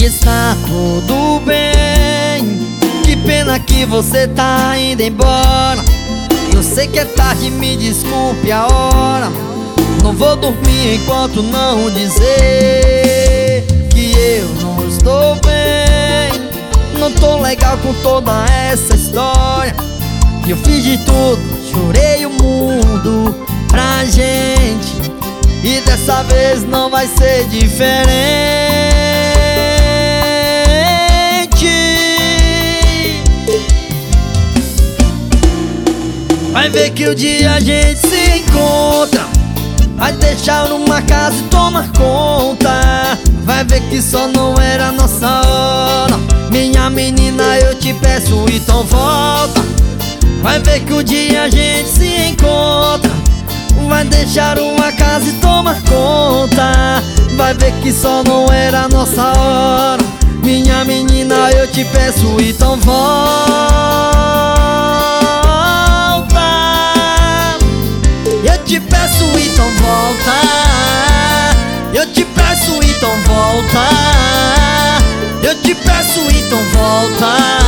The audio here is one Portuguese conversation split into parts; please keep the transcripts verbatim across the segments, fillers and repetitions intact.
está tudo bem. Que pena que você tá indo embora. Eu sei que é tarde, me desculpe a hora. Não vou dormir enquanto não dizer que eu não estou bem. Não tô legal com toda essa história. Eu fiz de tudo, chorei o mundo pra gente, e dessa vez não vai ser diferente. Vai ver que o dia a gente se encontra, vai deixar numa casa e tomar conta. Vai ver que só não era nossa hora. Minha menina, eu te peço, então volta. Vai ver que o dia a gente se encontra, vai deixar uma casa e tomar conta. Vai ver que só não era nossa hora. Minha menina, eu te peço, então volta. Eu te peço, então volta. Eu te peço, então volta. Eu te peço, então volta.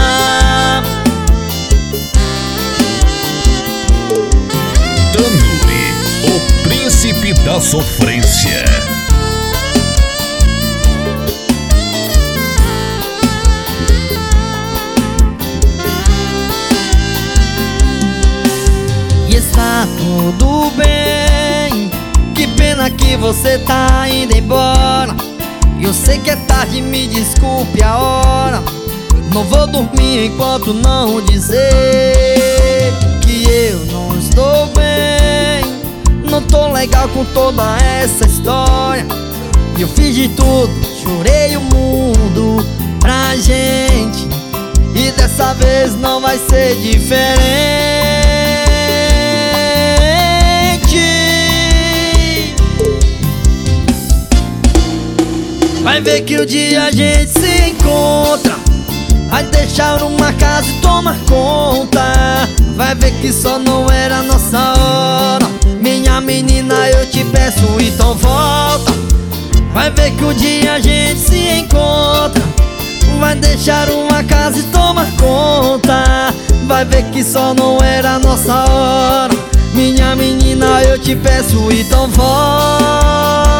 Tanuri, o príncipe da sofrência. E está tudo bem. Que pena que você tá indo embora. Eu sei que é tarde, me desculpe a hora. Não vou dormir enquanto não dizer que eu não estou bem. Não tô legal com toda essa história. Eu fiz de tudo, chorei o mundo pra gente, e dessa vez não vai ser diferente. Vai ver que o dia a gente se encontra, vai deixar numa casa e tomar conta. Vai ver que só não era nossa hora. Minha menina, eu te peço, então volta. Vai ver que o dia a gente se encontra, vai deixar uma casa e tomar conta. Vai ver que só não era nossa hora. Minha menina, eu te peço, então volta.